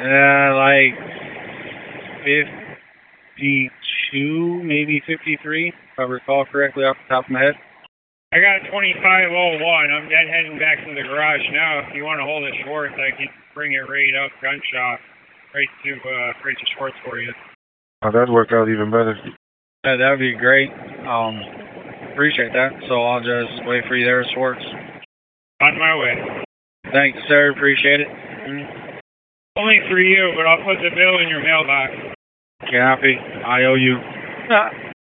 Like 52, maybe 53, if I recall correctly off the top of my head. I got 2501. I'm heading back to the garage now. If you want to hold it Schwartz, I can bring it right up gunshot right to Schwartz for you. Oh, that'd work out even better. Yeah, that'd be great. Appreciate that. So I'll just wait for you there at Schwartz. On my way. Thanks, sir. Appreciate it. Only for you, but I'll put the bill in your mailbox. Copy. I owe you.